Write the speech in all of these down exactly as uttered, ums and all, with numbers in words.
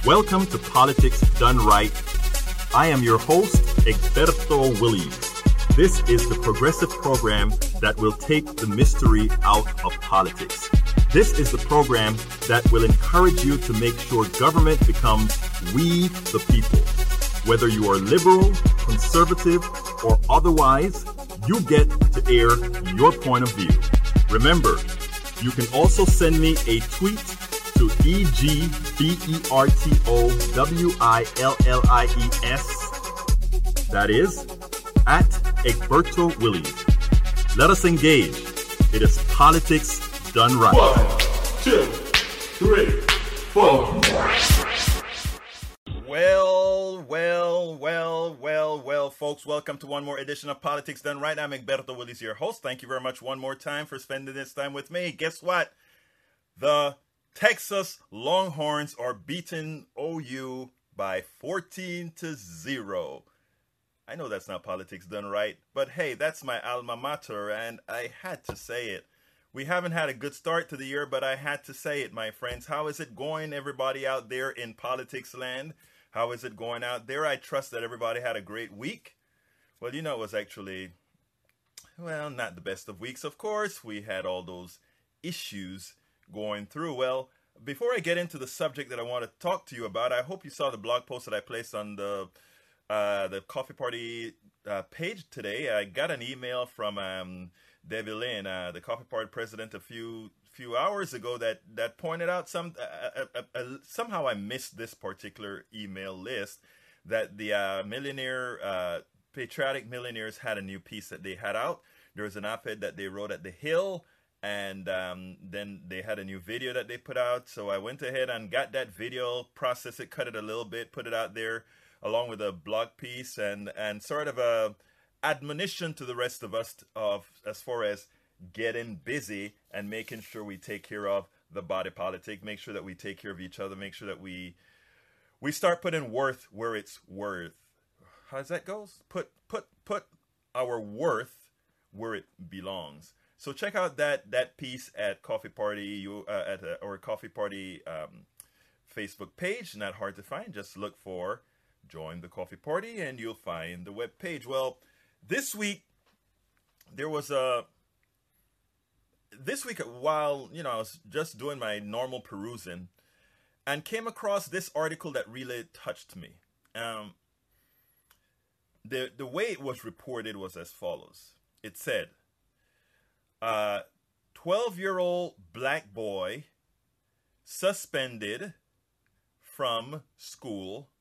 Welcome to Politics Done Right. I am your host, Egberto Willies. This is the progressive program that will take the mystery out of politics. This is the program that will encourage you to make sure government becomes we the people. Whether you are liberal, conservative, or otherwise, you get to air your point of view. Remember, you can also send me a tweet to E G B E R T O W I L L I E S. That is, at Egberto Willies. Let us engage. It is politics done right. One, two, three, four. Well, well, well, well, well, folks, welcome to one more edition of Politics Done Right. I'm Egberto Willies, your host. Thank you very much one more time for spending this time with me. Guess what? The Texas Longhorns are beating O U by fourteen to zero. I know that's not politics done right, but hey, that's my alma mater, and I had to say it. We haven't had a good start to the year, but I had to say it, my friends. How is it going, everybody out there in politics land? How is it going out there? I trust that everybody had a great week. Well, you know, it was actually, well, not the best of weeks, of course. We had all those issues going through. Well, before I get into the subject that I want to talk to you about, I hope you saw the blog post that I placed on the uh, the Coffee Party uh, page today. I got an email from um, Debbie Lynn, uh, the Coffee Party president, a few few hours ago that that pointed out some uh, uh, uh, somehow I missed this particular email list that the uh, millionaire uh, patriotic millionaires had a new piece that they had out. There was an op-ed that they wrote at The Hill. And um, then they had a new video that they put out. So I went ahead and got that video, processed it, cut it a little bit, put it out there along with a blog piece and, and sort of a admonition to the rest of us of as far as getting busy and making sure we take care of the body politic, make sure that we take care of each other, make sure that we we start putting worth where it's worth. How does that go? Put put put our worth where it belongs. So check out that that piece at Coffee Party, you uh, at uh, our Coffee Party um, Facebook page. Not hard to find. Just look for "Join the Coffee Party" and you'll find the web page. Well, this week there was a. This week, while you know I was just doing my normal perusing, and came across this article that really touched me. Um, the the way it was reported was as follows. It said, Uh, twelve-year-old black boy suspended from school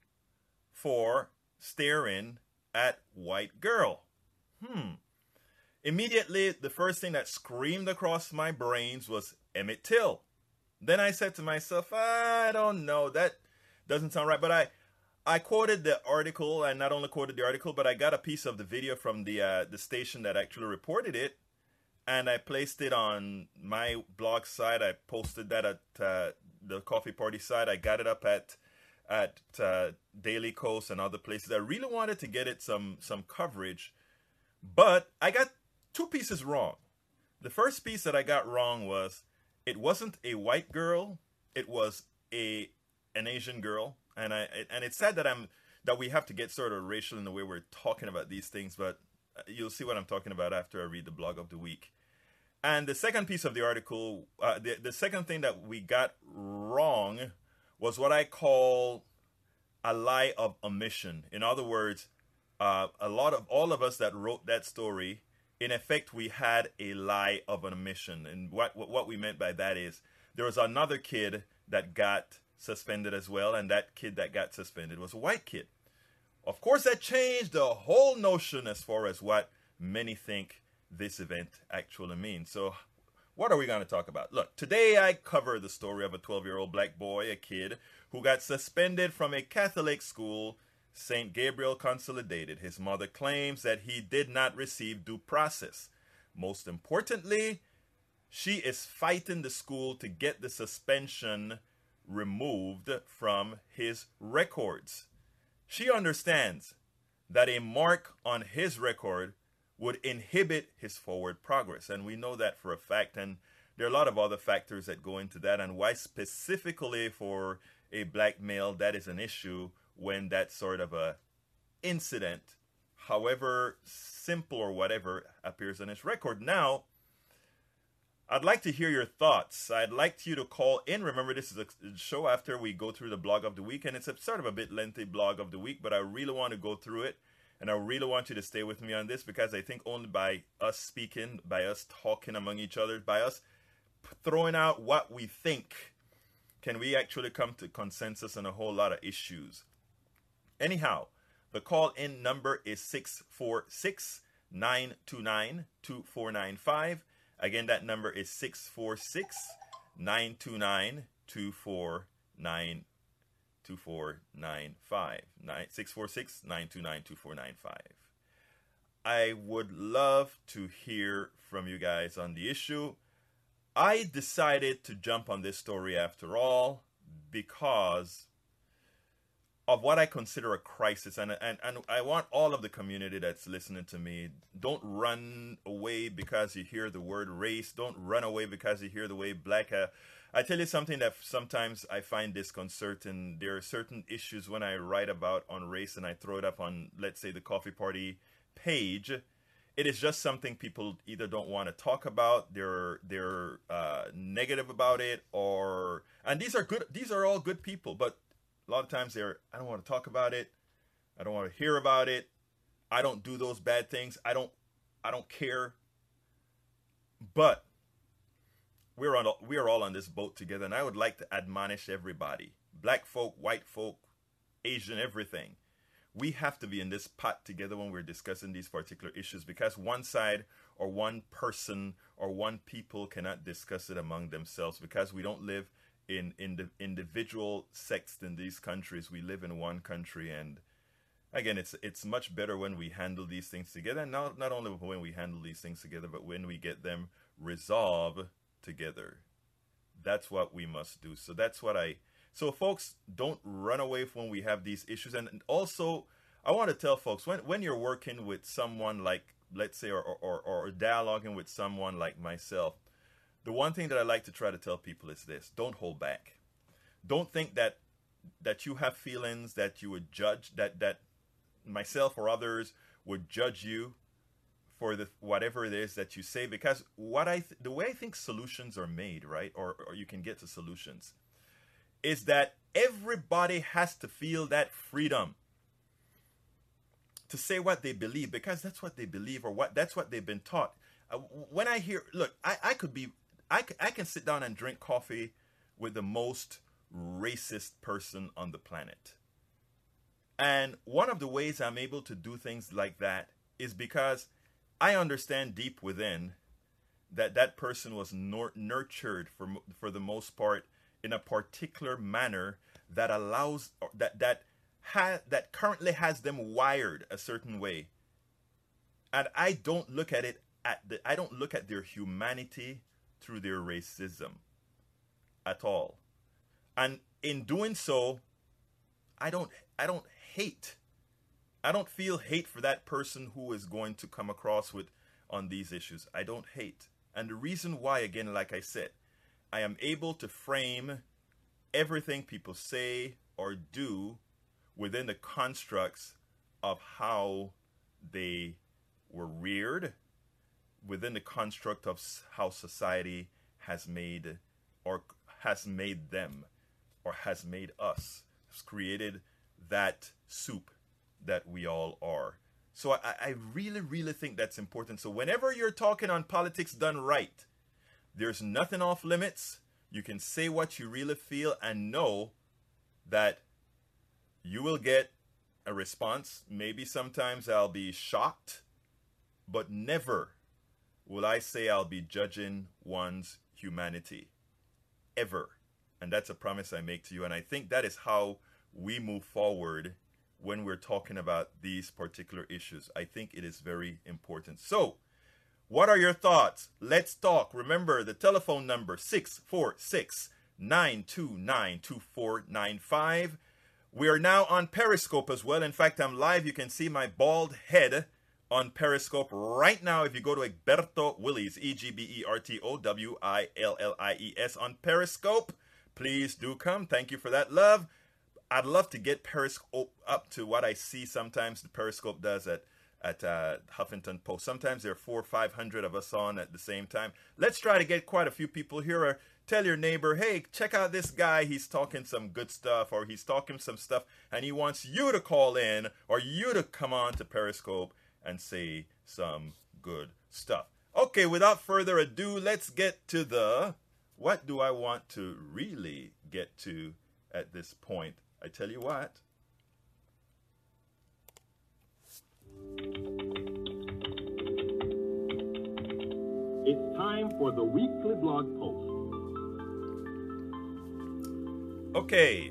for staring at white girl. Hmm. Immediately, the first thing that screamed across my brains was Emmett Till. Then I said to myself, I don't know, that doesn't sound right. But I, I quoted the article, and not only quoted the article, but I got a piece of the video from the uh, the station that actually reported it. And I placed it on my blog site. I posted that at uh, the Coffee Party site. I got it up at at uh, Daily Kos and other places. I really wanted to get it some some coverage, but I got two pieces wrong. The first piece that I got wrong was it wasn't a white girl. It was a an Asian girl, and I and it's sad that I'm that we have to get sort of racial in the way we're talking about these things, but you'll see what I'm talking about after I read the blog of the week. And the second piece of the article, uh, the, the second thing that we got wrong was what I call a lie of omission. In other words, uh, a lot of all of us that wrote that story, in effect, we had a lie of an omission. And what, what we meant by that is there was another kid that got suspended as well. And that kid that got suspended was a white kid. Of course, that changed the whole notion as far as what many think this event actually means. So what are we going to talk about? Look, today I cover the story of a twelve-year-old black boy, a kid, who got suspended from a Catholic school, Saint Gabriel Consolidated. His mother claims that he did not receive due process. Most importantly, she is fighting the school to get the suspension removed from his records. She understands that a mark on his record would inhibit his forward progress. And we know that for a fact. And there are a lot of other factors that go into that, and why specifically for a black male, that is an issue when that sort of a incident, however simple or whatever, appears on his record. Now, I'd like to hear your thoughts. I'd like you to call in. Remember, this is a show after we go through the blog of the week, and it's a sort of a bit lengthy blog of the week, but I really want to go through it, and I really want you to stay with me on this, because I think only by us speaking, by us talking among each other, by us throwing out what we think, can we actually come to consensus on a whole lot of issues. Anyhow, the call-in number is six four six, nine two nine, two four nine five. Again, that number is six four six, nine two nine, two four nine five. six four six, nine two nine, two four nine five. I would love to hear from you guys on the issue. I decided to jump on this story after all because of what I consider a crisis, and, and and I want all of the community that's listening to me, don't run away because you hear the word race. Don't run away because you hear the word black. Uh, I tell you something that sometimes I find disconcerting. There are certain issues when I write about on race and I throw it up on, let's say, the Coffee Party page. It is just something people either don't want to talk about, they're they're uh, negative about it, or and these are good. These are all good people, but a lot of times they're, I don't want to talk about it. I don't want to hear about it. I don't do those bad things. I don't, I don't care. But we're on, we are all on this boat together, and I would like to admonish everybody, black folk, white folk, Asian, everything. We have to be in this pot together when we're discussing these particular issues, because one side or one person or one people cannot discuss it among themselves, because we don't live in in the individual sects in these countries. We live in one country, and again, it's it's much better when we handle these things together, and not not only when we handle these things together, but when we get them resolved together. That's what we must do. So that's what I so folks, don't run away when we have these issues. And also, I want to tell folks, when when you're working with someone like, let's say, or or, or dialoguing with someone like myself, the one thing that I like to try to tell people is this: don't hold back. Don't think that that you have feelings that you would judge, that that myself or others would judge you for the whatever it is that you say, because what I th- the way I think solutions are made, right, or or you can get to solutions, is that everybody has to feel that freedom to say what they believe, because that's what they believe, or what that's what they've been taught. Uh, when I hear, look, I, I could be, I, I can sit down and drink coffee with the most racist person on the planet. And one of the ways I'm able to do things like that is because I understand deep within that that person was nor- nurtured for for the most part in a particular manner that allows that that ha- that currently has them wired a certain way. And I don't look at it at the I don't look at their humanity through their racism at all. And in doing so, I don't I don't hate. I don't feel hate for that person who is going to come across with on these issues. I don't hate. And the reason why, again, like I said, I am able to frame everything people say or do within the constructs of how they were reared, within the construct of how society has made or has made them or has made us, has created that soup that we all are. So I, I really, really think that's important. So whenever you're talking on politics done right, there's nothing off limits. You can say what you really feel and know that you will get a response. Maybe sometimes I'll be shocked, but never will I say I'll be judging one's humanity. Ever. And that's a promise I make to you. And I think that is how we move forward when we're talking about these particular issues. I think it is very important. So, what are your thoughts? Let's talk. Remember the telephone number, six four six, nine two nine, two four nine five. We are now on Periscope as well. In fact, I'm live. You can see my bald head on Periscope right now if you go to Egberto Willies, E G B E R T O W I L L I E S on Periscope. please do come. Thank you for that love. I'd love to get Periscope up to what I see sometimes the Periscope does at at uh, Huffington Post. Sometimes there are four or five hundred of us on at the same time. Let's try to get quite a few people here. Or tell your neighbor, hey, check out this guy. He's talking some good stuff, or he's talking some stuff, and he wants you to call in or you to come on to Periscope and say some good stuff. Okay, without further ado, let's get to the what do I want to really get to at this point. I tell you what. It's time for the weekly blog post. Okay,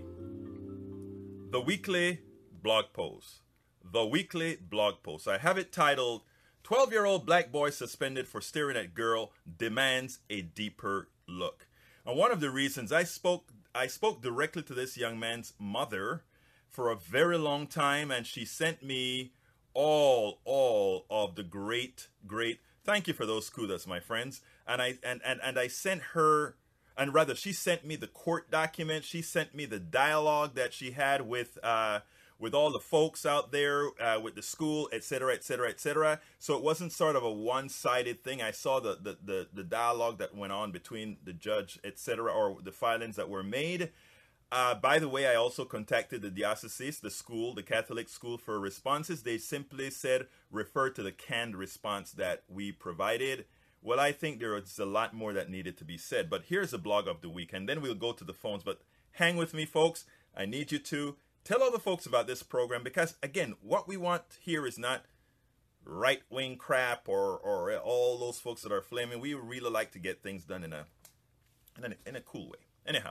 the weekly blog post. The weekly blog post. I have it titled, twelve-year-old black boy suspended for staring at girl demands a deeper look. And one of the reasons I spoke, I spoke directly to this young man's mother for a very long time, and she sent me all, all of the great, great, thank you for those kudos, my friends. And I, and, and, and I sent her, and rather she sent me the court document. She sent me the dialogue that she had with, uh, with all the folks out there, uh, with the school, et cetera, et cetera, et cetera. So it wasn't sort of a one-sided thing. I saw the, the, the, the dialogue that went on between the judge, et cetera, or the filings that were made. Uh, by the way, I also contacted the diocese, the school, the Catholic school for responses. They simply said, refer to the canned response that we provided. Well, I think there is a lot more that needed to be said, but here's the blog of the week, and then we'll go to the phones. But hang with me, folks. I need you to tell other folks about this program, because, again, what we want here is not right-wing crap or, or all those folks that are flaming. We really like to get things done in a, in a, in a cool way. Anyhow.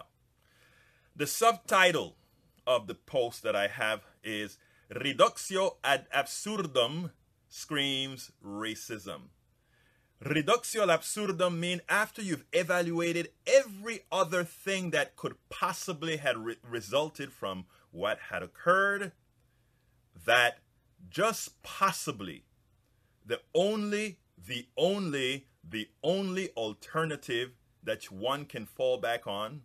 The subtitle of the post that I have is Reductio ad absurdum screams racism. Reductio ad absurdum means after you've evaluated every other thing that could possibly have re- resulted from what had occurred, that just possibly the only, the only, the only alternative that one can fall back on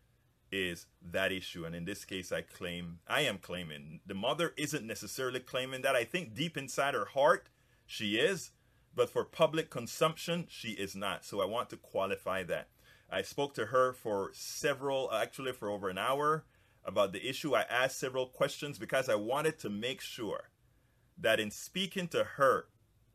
is that issue. And in this case, I claim, I am claiming, the mother isn't necessarily claiming that. I think deep inside her heart, she is, but for public consumption, she is not. So I want to qualify that. I spoke to her for several, actually for over an hour about the issue. I asked several questions because I wanted to make sure that in speaking to her,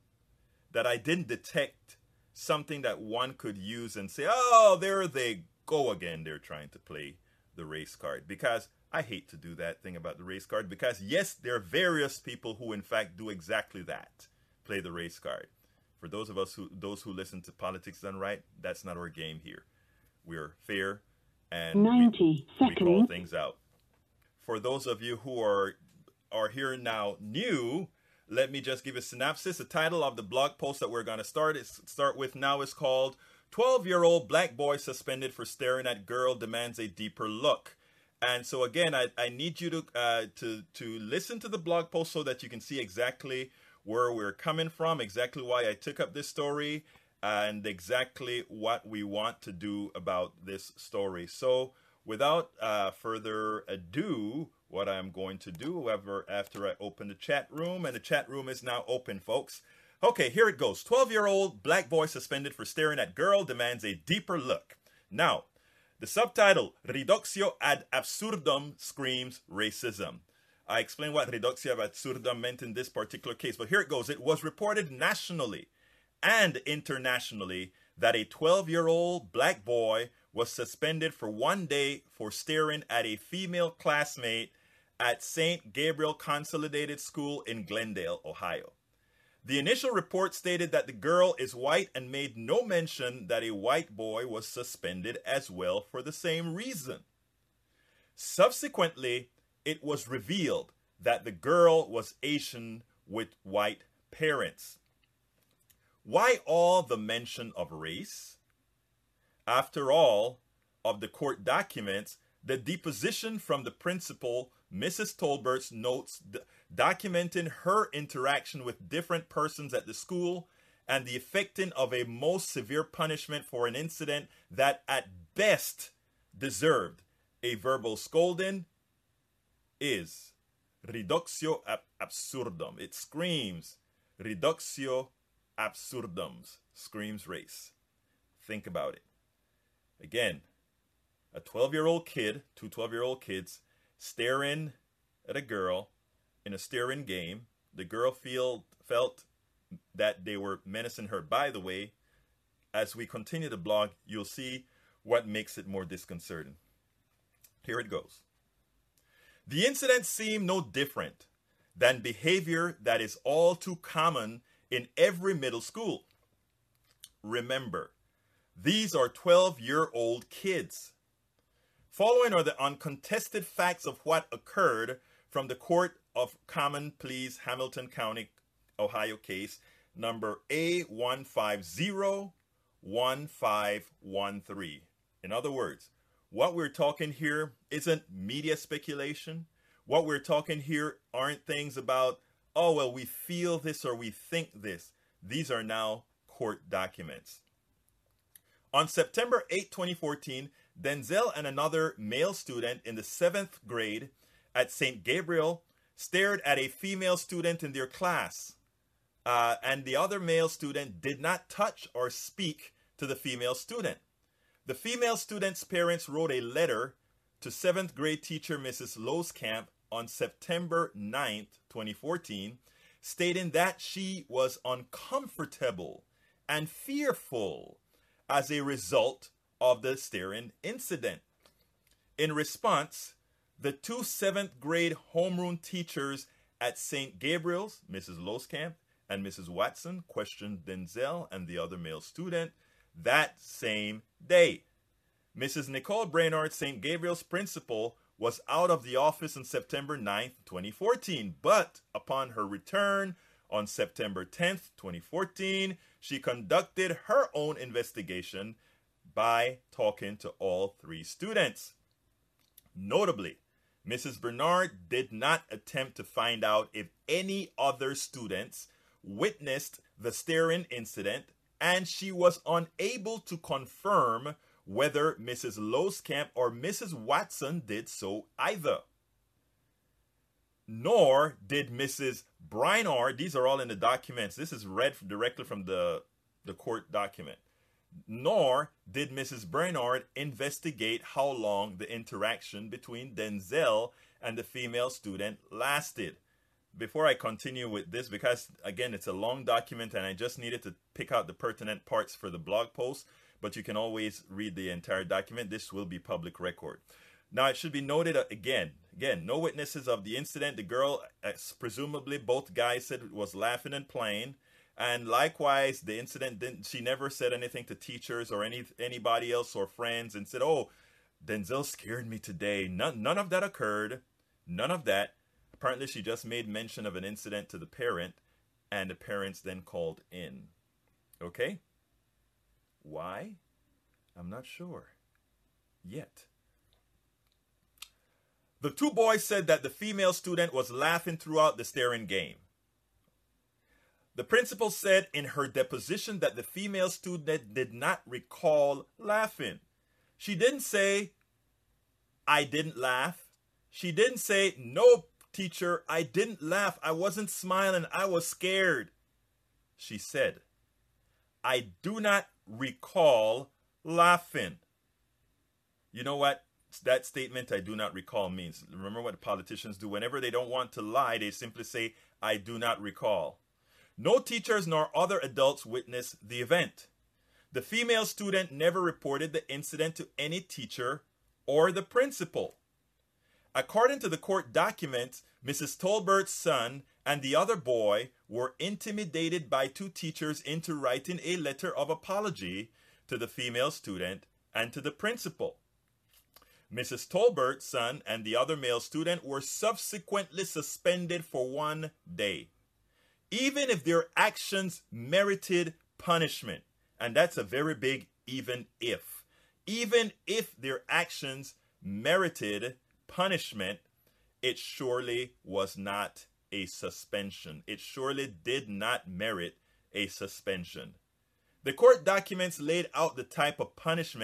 that I didn't detect something that one could use and say, oh, there they go again. They're trying to play the race card, because I hate to do that thing about the race card, because yes, there are various people who in fact do exactly that, play the race card. For those of us who, those who listen to Politics Done Right, that's not our game here. We're fair and ninety we, seconds. we call things out. For those of you who are, are here now new, let me just give a synopsis. The title of the blog post that we're going to start is start with now is called twelve-year-old black boy suspended for staring at girl demands a deeper look. And so again, I, I need you to, uh, to, to listen to the blog post so that you can see exactly where we're coming from, exactly why I took up this story, and exactly what we want to do about this story. So without uh, further ado, what I'm going to do, however, after I open the chat room, and the chat room is now open, folks. Okay, here it goes. twelve-year-old black boy suspended for staring at girl demands a deeper look. Now, the subtitle, Reductio ad absurdum screams racism. I explained what Reductio ad absurdum meant in this particular case, but here it goes. It was reported nationally and internationally that a twelve-year-old black boy was suspended for one day for staring at a female classmate at Saint Gabriel Consolidated School in Glendale, Ohio. The initial report stated that the girl is white and made no mention that a white boy was suspended as well for the same reason. Subsequently, it was revealed that the girl was Asian with white parents. Why all the mention of race? After all of the court documents, the deposition from the principal, Missus Tolbert's notes d- documenting her interaction with different persons at the school and the effecting of a most severe punishment for an incident that at best deserved a verbal scolding is reductio ab absurdum. It screams reductio absurdum, screams race. Think about it. Again, a twelve-year-old kid, two twelve-year-old kids, staring at a girl in a staring game. The girl feel, felt that they were menacing her. By the way, as we continue the blog, you'll see what makes it more disconcerting. Here it goes. The incident seemed no different than behavior that is all too common in every middle school. Remember, these are twelve-year-old kids. Following are the uncontested facts of what occurred from the Court of Common Pleas, Hamilton County, Ohio case number A one five zero one five one three. In other words, what we're talking here isn't media speculation. What we're talking here aren't things about, oh, well, we feel this or we think this. These are now court documents. On September eighth, twenty fourteen, Denzel and another male student in the seventh grade at Saint Gabriel stared at a female student in their class. Uh, and the other male student did not touch or speak to the female student. The female student's parents wrote a letter to seventh grade teacher Missus Loskamp on September ninth, twenty fourteen, stating that she was uncomfortable and fearful as a result of the staring incident. In response, the two seventh grade homeroom teachers at Saint Gabriel's, Missus Loskamp and Missus Watson, questioned Denzel and the other male student that same day. Missus Nicole Brainard, Saint Gabriel's principal, was out of the office on September ninth, twenty fourteen, but upon her return on September tenth, twenty fourteen, she conducted her own investigation by talking to all three students. Notably, Missus Bernard did not attempt to find out if any other students witnessed the staring incident, and she was unable to confirm whether Missus Loskamp or Missus Watson did so either. Nor did Missus Brainard, these are all in the documents, this is read directly from the, the court document. Nor did Missus Brainard investigate how long the interaction between Denzel and the female student lasted. Before I continue with this, because again, it's a long document and I just needed to pick out the pertinent parts for the blog post, but you can always read the entire document. This will be public record. Now, it should be noted again, again, no witnesses of the incident. The girl, presumably both guys said, was laughing and playing. And likewise, the incident, didn't, she never said anything to teachers or any anybody else or friends and said, oh, Denzel scared me today. None, none of that occurred. None of that. Apparently, she just made mention of an incident to the parent, and the parents then called in. Okay? Why? I'm not sure. Yet. The two boys said that the female student was laughing throughout the staring game. The principal said in her deposition that the female student did not recall laughing. She didn't say, I didn't laugh. She didn't say, no, teacher, I didn't laugh. I wasn't smiling. I was scared. She said, I do not recall laughing. You know what that statement, I do not recall, means? Remember what the politicians do? Whenever they don't want to lie, they simply say, I do not recall. No teachers nor other adults witnessed the event. The female student never reported the incident to any teacher or the principal. According to the court documents, Missus Tolbert's son and the other boy were intimidated by two teachers into writing a letter of apology to the female student and to the principal. Missus Tolbert's son and the other male student were subsequently suspended for one day, even if their actions merited punishment. And that's a very big even if. Even if their actions merited punishment, it surely was not a suspension. It surely did not merit a suspension. The court documents laid out the type of punishment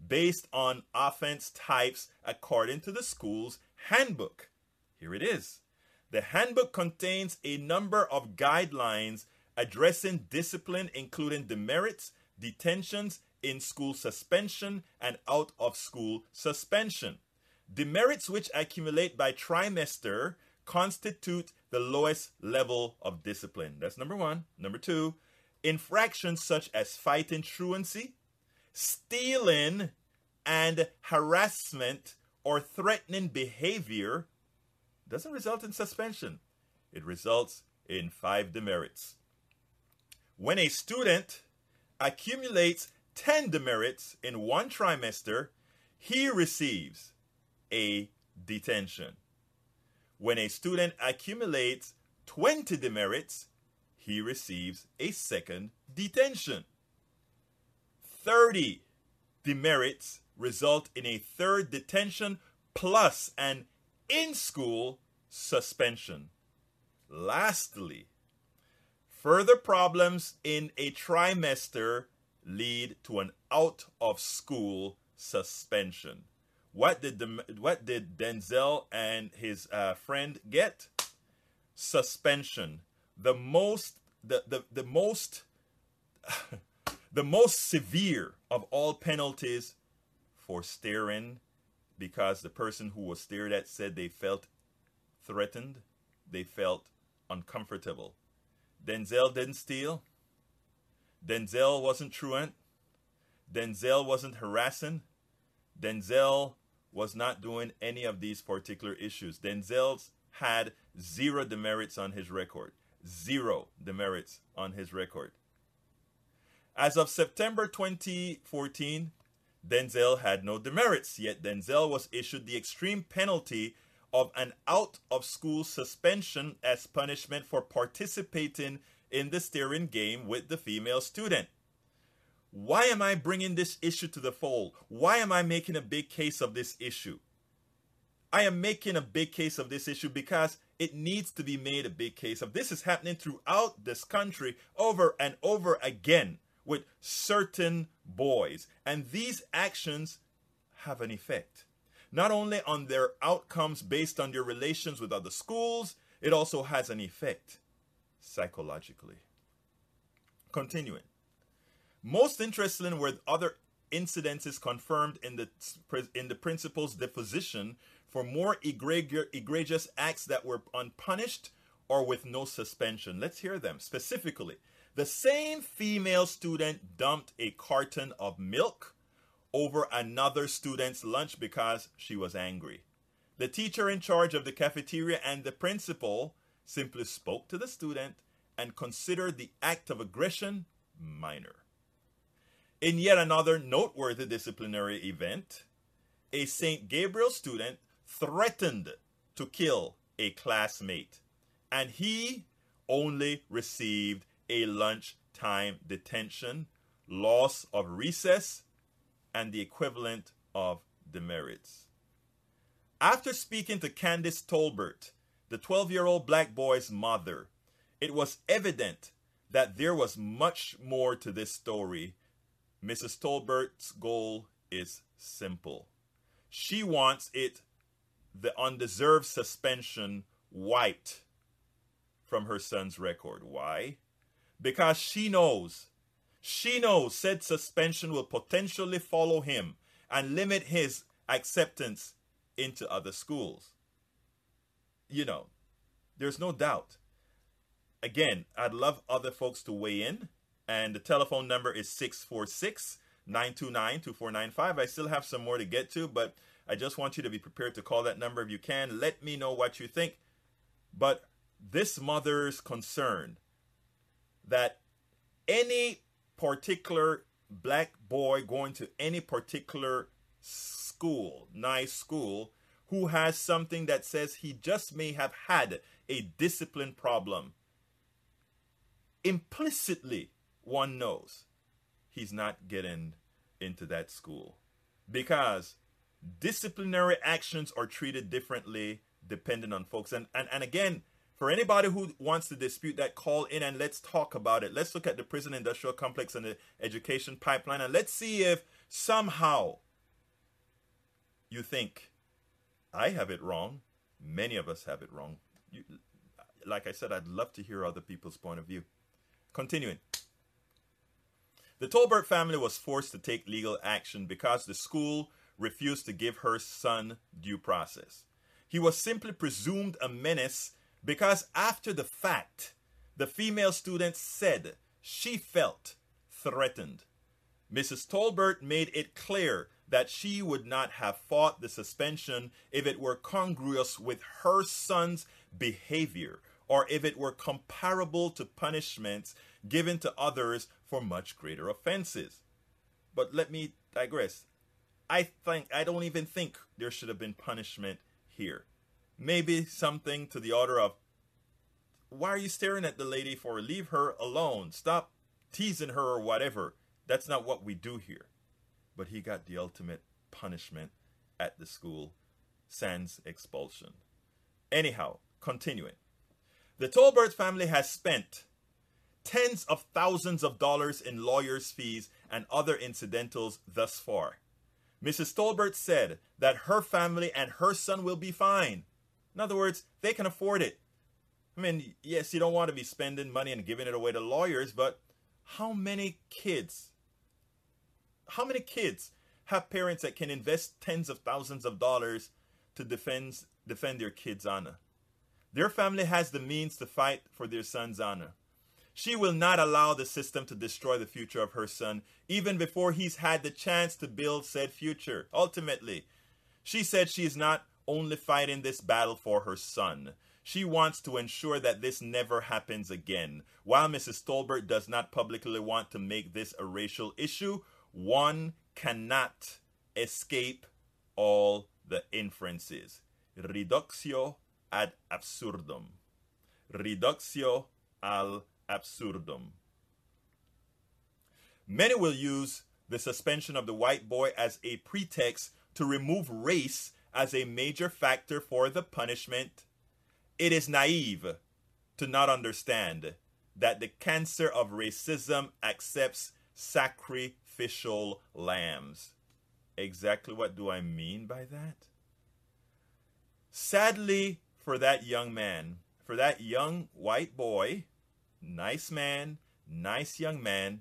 based on offense types according to the school's handbook. Here it is. The handbook contains a number of guidelines addressing discipline, including demerits, detentions, in-school suspension, and out-of-school suspension. Demerits which accumulate by trimester constitute the lowest level of discipline. That's number one. Number two, infractions such as fighting truancy, stealing, and harassment or threatening behavior doesn't result in suspension. It results in five demerits. When a student accumulates ten demerits in one trimester, he receives a detention. When a student accumulates twenty demerits, he receives a second detention. thirty demerits result in a third detention plus an in-school suspension. Lastly, further problems in a trimester lead to an out-of-school suspension. What did the, what did Denzel and his uh, friend get? Suspension. The most the the, the most the most severe of all penalties for staring, because the person who was stared at said they felt threatened, they felt uncomfortable. Denzel didn't steal. Denzel wasn't truant. Denzel wasn't harassing. Denzel was not doing any of these particular issues. Denzel's had zero demerits on his record. Zero demerits on his record. As of September twenty fourteen, Denzel had no demerits, yet Denzel was issued the extreme penalty of an out-of-school suspension as punishment for participating in the staring game with the female student. Why am I bringing this issue to the fold? Why am I making a big case of this issue? I am making a big case of this issue because it needs to be made a big case of. This is happening throughout this country over and over again with certain boys. And these actions have an effect. Not only on their outcomes based on their relations with other schools, it also has an effect psychologically. Continuing. Most interesting were other incidences confirmed in the in the principal's deposition for more egregious acts that were unpunished or with no suspension. Let's hear them. Specifically, the same female student dumped a carton of milk over another student's lunch because she was angry. The teacher in charge of the cafeteria and the principal simply spoke to the student and considered the act of aggression minor. In yet another noteworthy disciplinary event, a Saint Gabriel student threatened to kill a classmate, and he only received a lunchtime detention, loss of recess, and the equivalent of demerits. After speaking to Candace Tolbert, the twelve-year-old black boy's mother, it was evident that there was much more to this story. Missus Tolbert's goal is simple. She wants it, the undeserved suspension, wiped from her son's record. Why? Because she knows, she knows said suspension will potentially follow him and limit his acceptance into other schools. You know, there's no doubt. Again, I'd love other folks to weigh in. And the telephone number is six four six, nine two nine, two four nine five. I still have some more to get to, but I just want you to be prepared to call that number if you can. Let me know what you think. But this mother's concern that any particular black boy going to any particular school, nice school, who has something that says he just may have had a discipline problem, implicitly one knows he's not getting into that school, because disciplinary actions are treated differently depending on folks. And, and, and again, for anybody who wants to dispute that, call in and let's talk about it. Let's look at the prison industrial complex and the education pipeline, and let's see if somehow you think I have it wrong. Many of us have it wrong. You, like I said, I'd love to hear other people's point of view. Continuing. The Tolbert family was forced to take legal action because the school refused to give her son due process. He was simply presumed a menace because after the fact, the female student said she felt threatened. Missus Tolbert made it clear that she would not have fought the suspension if it were congruous with her son's behavior or if it were comparable to punishments given to others for much greater offenses. But let me digress. I think I don't even think there should have been punishment here. Maybe something to the order of, why are you staring at the lady for? Leave her alone. Stop teasing her or whatever. That's not what we do here. But he got the ultimate punishment at the school, sans expulsion. Anyhow, continuing. The Tolbert family has spent tens of thousands of dollars in lawyers' fees and other incidentals thus far. Missus Tolbert said that her family and her son will be fine. In other words, they can afford it. I mean, yes, you don't want to be spending money and giving it away to lawyers, but how many kids, how many kids have parents that can invest tens of thousands of dollars to defend, defend their kids' honor? Their family has the means to fight for their son's honor. She will not allow the system to destroy the future of her son, even before he's had the chance to build said future. Ultimately, she said she is not only fighting this battle for her son. She wants to ensure that this never happens again. While Missus Tolbert does not publicly want to make this a racial issue, one cannot escape all the inferences. Reductio ad absurdum. Reductio al absurdum. Many will use the suspension of the white boy as a pretext to remove race as a major factor for the punishment. It is naive to not understand that the cancer of racism accepts sacrificial lambs. Exactly what do I mean by that? Sadly, for that young man, for that young white boy, nice man, nice young man,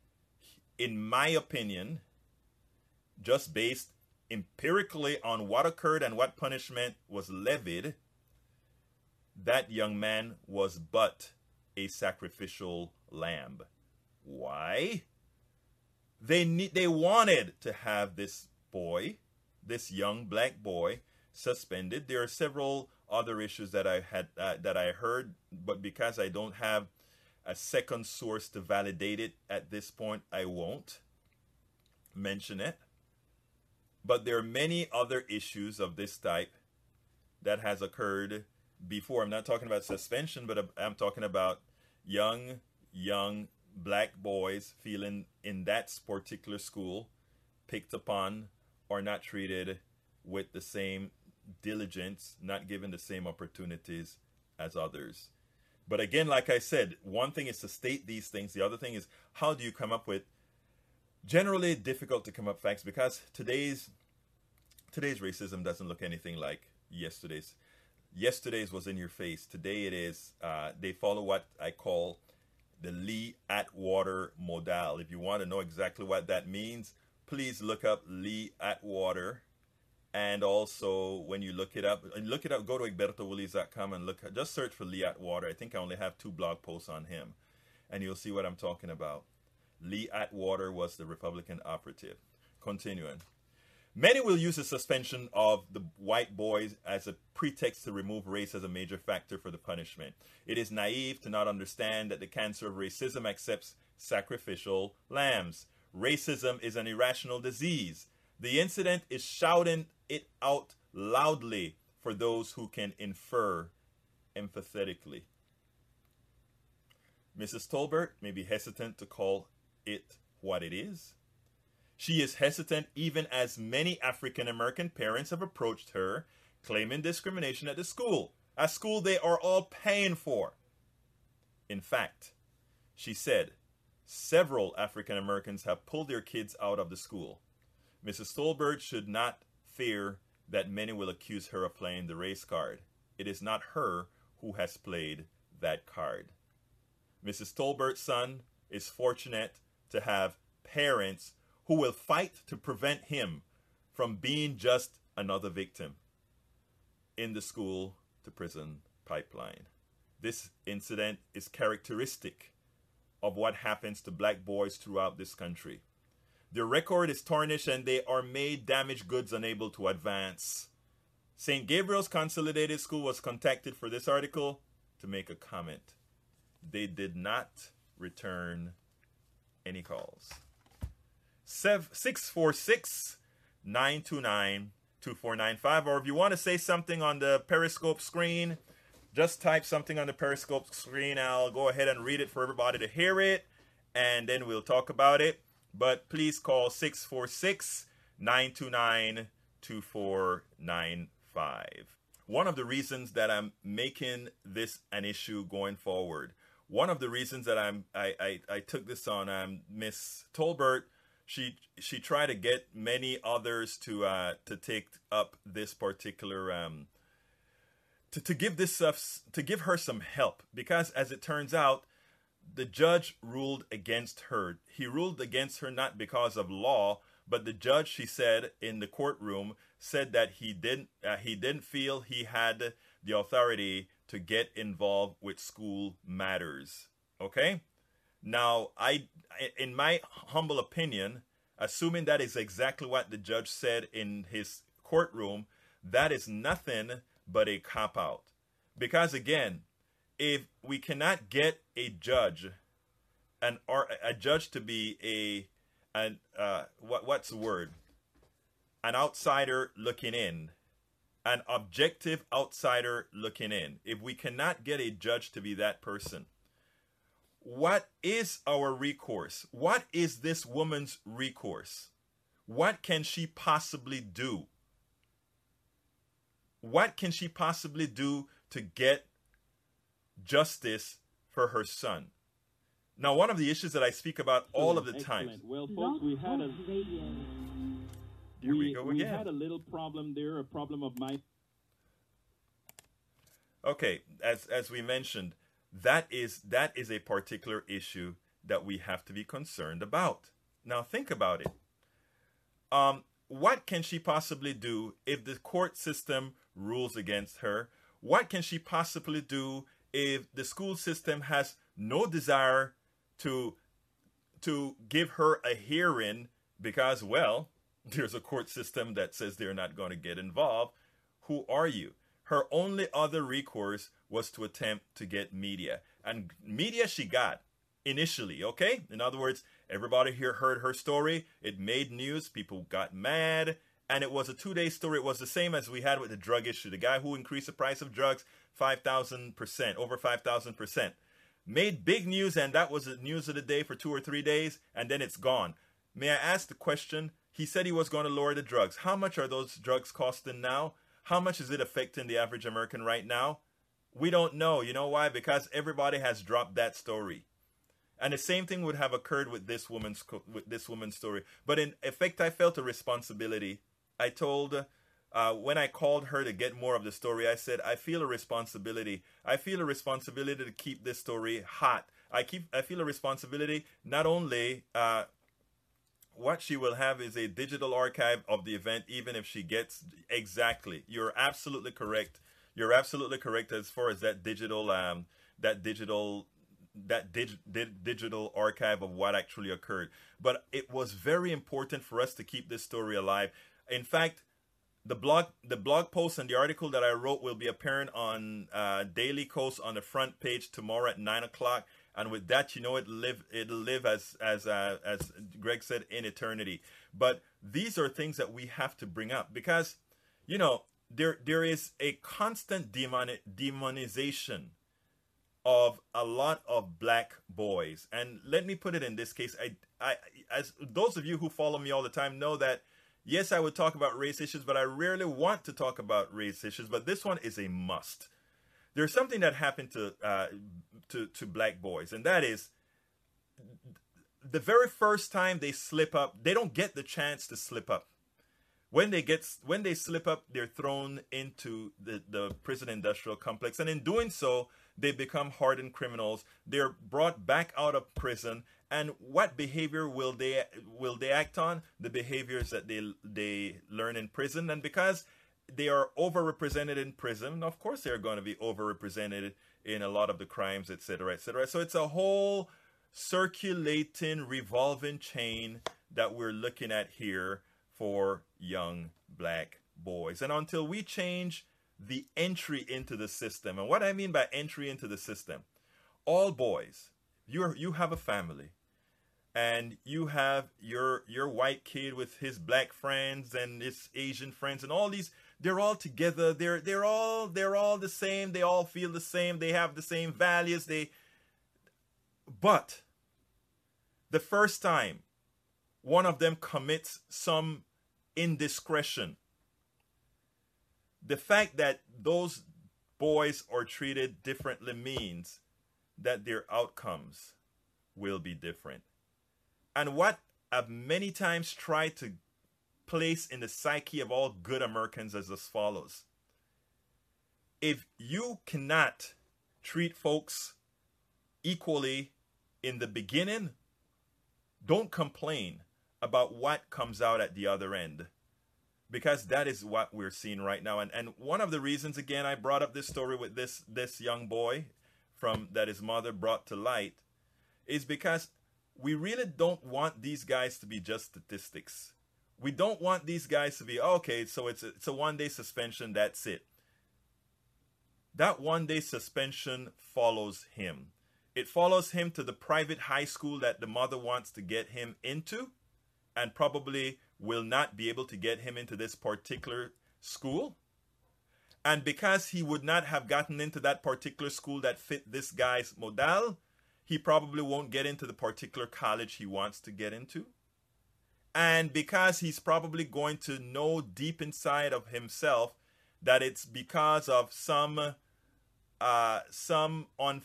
in my opinion, just based empirically on what occurred and what punishment was levied, that young man was but a sacrificial lamb. Why? They need, they wanted to have this boy, this young black boy, suspended. There are several other issues that I had uh, that I heard, but because I don't have a second source to validate it at this point, I won't mention it. But there are many other issues of this type that has occurred before. I'm not talking about suspension, but I'm talking about young, young black boys feeling in that particular school picked upon or not treated with the same diligence, not given the same opportunities as others. But again, like I said, one thing is to state these things. The other thing is, how do you come up with generally difficult to come up facts, because today's today's racism doesn't look anything like yesterday's. Yesterday's was in your face. Today it is, uh, they follow what I call the Lee Atwater modal. If you want to know exactly what that means, please look up Lee Atwater. And also, when you look it up, look it up, go to egberto willies dot com and look, just search for Lee Atwater. I think I only have two blog posts on him. And you'll see what I'm talking about. Lee Atwater was the Republican operative. Continuing. Many will use the suspension of the white boys as a pretext to remove race as a major factor for the punishment. It is naive to not understand that the cancer of racism accepts sacrificial lambs. Racism is an irrational disease. The incident is shouting it out loudly for those who can infer empathetically. Missus Tolbert may be hesitant to call it what it is. She is hesitant even as many African American parents have approached her, claiming discrimination at the school, a school they are all paying for. In fact, she said, several African Americans have pulled their kids out of the school. Missus Tolbert should not fear that many will accuse her of playing the race card. It is not her who has played that card. Missus Tolbert's son is fortunate to have parents who will fight to prevent him from being just another victim in the school to prison pipeline. This incident is characteristic of what happens to black boys throughout this country. Their record is tarnished and they are made damaged goods, unable to advance. Saint Gabriel's Consolidated School was contacted for this article to make a comment. They did not return any calls. six four six, nine two nine, two four nine five, or if you want to say something on the Periscope screen, just type something on the Periscope screen. I'll go ahead and read it for everybody to hear it, and then we'll talk about it. But please call six four six, nine two nine, two four nine five. One of the reasons that I'm making this an issue going forward, one of the reasons that I'm I, I, I took this on, um, Miss Tolbert, she she tried to get many others to uh, to take up this particular um, to to give this uh, to give her some help, because as it turns out, the judge ruled against her. He ruled against her not because of law, but the judge, she said in the courtroom, said that he didn't uh, he didn't feel he had the authority to get involved with school matters. Okay? Now, I in my humble opinion, assuming that is exactly what the judge said in his courtroom, that is nothing but a cop-out. Because again, if we cannot get a judge, an or a judge to be a an uh what what's the word? An outsider looking in, an objective outsider looking in. If we cannot get a judge to be that person, what is our recourse? What is this woman's recourse? What can she possibly do? What can she possibly do to get justice for her son? Now, one of the issues that I speak about all of the time. Well, folks, we had a Here we, we go we again. had a little problem there, a problem of my. Okay, as as we mentioned, that is that is a particular issue that we have to be concerned about. Now, think about it. Um, what can she possibly do if the court system rules against her? What can she possibly do if the school system has no desire to to give her a hearing because, well, there's a court system that says they're not going to get involved? Who are you? Her only other recourse was to attempt to get media. And media she got initially, okay? In other words, everybody here heard her story. It made news. People got mad. And it was a two-day story. It was the same as we had with the drug issue. The guy who increased the price of drugs five thousand percent, over five thousand percent. Made big news, and that was the news of the day for two or three days, and then it's gone. May I ask the question? He said he was going to lower the drugs. How much are those drugs costing now? How much is it affecting the average American right now? We don't know. You know why? Because everybody has dropped that story. And the same thing would have occurred with this woman's with this woman's story. But in effect, I felt a responsibility. I told, uh, when I called her to get more of the story, I said, I feel a responsibility. I feel a responsibility to keep this story hot. I keep. I feel a responsibility not only. Uh, what she will have is a digital archive of the event, even if she gets exactly. You're absolutely correct. You're absolutely correct as far as that digital, um, that digital, that dig, dig, digital archive of what actually occurred. But it was very important for us to keep this story alive. In fact, the blog, the blog post and the article that I wrote will be appearing on uh, Daily Kos on the front page tomorrow at nine o'clock. And with that, you know, it live it'll live as as uh, as Greg said, in eternity. But these are things that we have to bring up because, you know, there there is a constant demoni- demonization of a lot of black boys. And let me put it in this case, I I as those of you who follow me all the time know that yes, I would talk about race issues, but I rarely want to talk about race issues. But this one is a must. There's something that happened to uh, to to black boys, and that is the very first time they slip up, they don't get the chance to slip up. When they get when they slip up, they're thrown into the, the prison industrial complex, and in doing so, they become hardened criminals. They're brought back out of prison, and what behavior will they will they act on? The behaviors that they they learn in prison, and because they are overrepresented in prison, of course they're going to be overrepresented in a lot of the crimes, et cetera, et cetera. So it's a whole circulating, revolving chain that we're looking at here for young black boys. And until we change the entry into the system, and what I mean by entry into the system, all boys, you you have a family, and you have your your white kid with his black friends and his Asian friends and all these, they're all together, they're they're all they're all the same, they all feel the same, they have the same values, they but the first time one of them commits some indiscretion, the fact that those boys are treated differently means that their outcomes will be different. And what I've many times tried to place in the psyche of all good Americans is as follows. If you cannot treat folks equally in the beginning, don't complain about what comes out at the other end, because that is what we're seeing right now. And and one of the reasons, again, I brought up this story with this this young boy from that his mother brought to light, is because we really don't want these guys to be just statistics. We don't want these guys to be, okay, so it's a, it's a one-day suspension, that's it. That one-day suspension follows him. It follows him to the private high school that the mother wants to get him into, and probably will not be able to get him into this particular school. And because he would not have gotten into that particular school that fit this guy's model, he probably won't get into the particular college he wants to get into. And because he's probably going to know deep inside of himself that it's because of some uh, some un-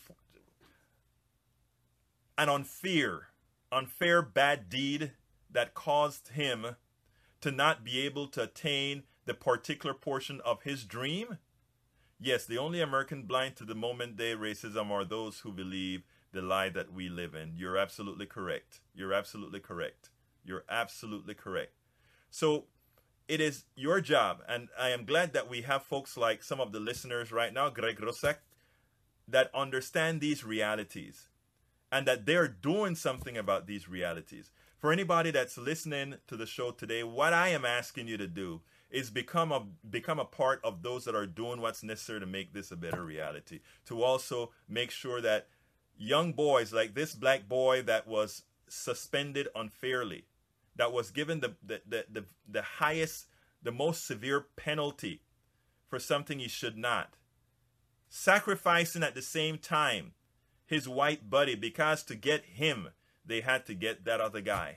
an unfair, unfair bad deed that caused him to not be able to attain the particular portion of his dream. Yes, the only American blind to the moment day racism are those who believe the lie that we live in. You're absolutely correct. You're absolutely correct. You're absolutely correct. So it is your job, and I am glad that we have folks like some of the listeners right now, Greg Rosek, that understand these realities and that they're doing something about these realities. For anybody that's listening to the show today, what I am asking you to do is become a become a part of those that are doing what's necessary to make this a better reality. To also make sure that young boys like this black boy that was suspended unfairly, that was given the the, the, the, the highest, the most severe penalty for something he should not, sacrificing at the same time his white buddy, because to get him, they had to get that other guy.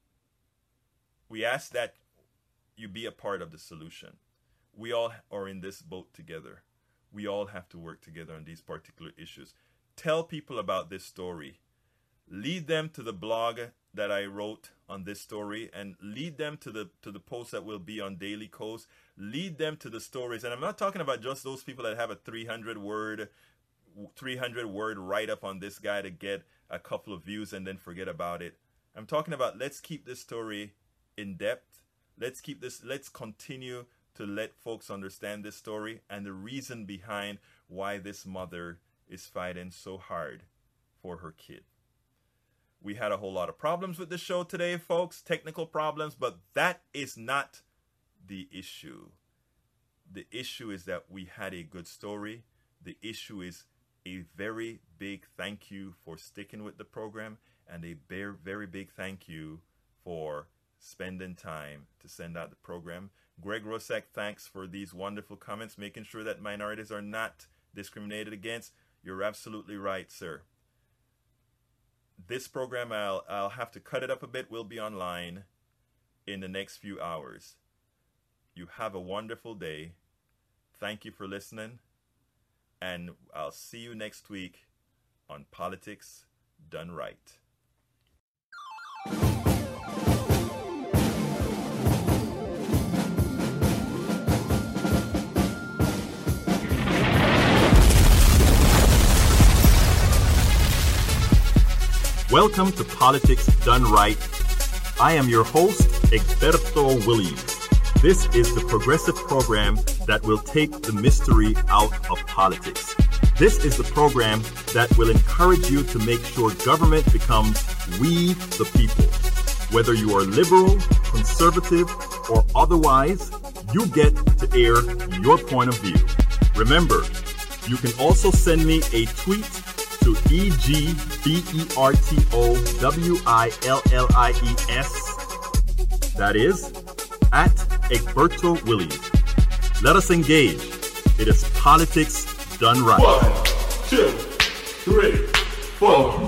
We ask that you be a part of the solution. We all are in this boat together. We all have to work together on these particular issues. Tell people about this story. Lead them to the blog that I wrote on this story, and lead them to the to the posts that will be on Daily Kos. Lead them to the stories. And I'm not talking about just those people that have a three hundred word write-up on this guy to get a couple of views and then forget about it. I'm talking about, let's keep this story in depth. Let's keep this, let's continue to let folks understand this story and the reason behind why this mother is fighting so hard for her kid. We had a whole lot of problems with the show today, folks, technical problems, but that is not the issue. The issue is that we had a good story. The issue is a very big thank you for sticking with the program, and a very, very big thank you for spending time to send out the program. Greg Rosek, thanks for these wonderful comments, making sure that minorities are not discriminated against. You're absolutely right, sir. This program, I'll, I'll have to cut it up a bit, will be online in the next few hours. You have a wonderful day. Thank you for listening. And I'll see you next week on Politics Done Right. Welcome to Politics Done Right. I am your host, Egberto Willies. This is the progressive program that will take the mystery out of politics. This is the program that will encourage you to make sure government becomes we the people. Whether you are liberal, conservative, or otherwise, you get to air your point of view. Remember, you can also send me a tweet to E G B E R T O W I L L I E S. That is, at Egberto Willies. Let us engage. It is politics done right. One, two, three, four.